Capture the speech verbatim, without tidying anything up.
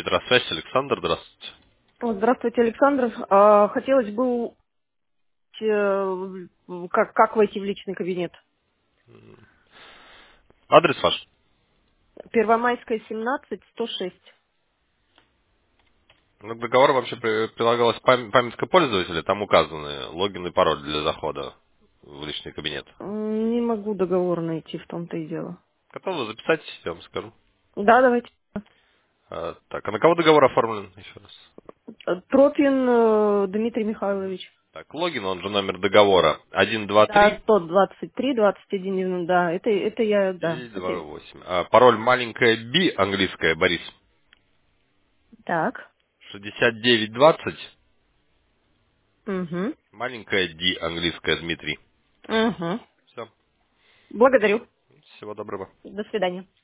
Петросвязь, Александр, здравствуйте. Вот, здравствуйте, Александр. А, Хотелось бы, э, как, как войти в личный кабинет? Адрес ваш? Первомайская, семнадцать, сто шесть. Ну, к договору вообще при- прилагалась пам- памятка пользователя, там указаны логин и пароль для захода в личный кабинет. М, Не могу договор найти, в том-то и дело. Готовы записать, я вам скажу. Да, давайте. А, так, а на кого договор оформлен? Еще раз. Э, Тропин э, Дмитрий Михайлович. Так, логин, он же номер договора один два Да, три сто двадцать три, двадцать один, да, это, это я, да, и это... два восемь. А, пароль маленькая B, английская, Борис. Так. шестьдесят девять двадцать, Угу. маленькая D, английская, Дмитрий. Угу. Все. Благодарю. Всего доброго. До свидания.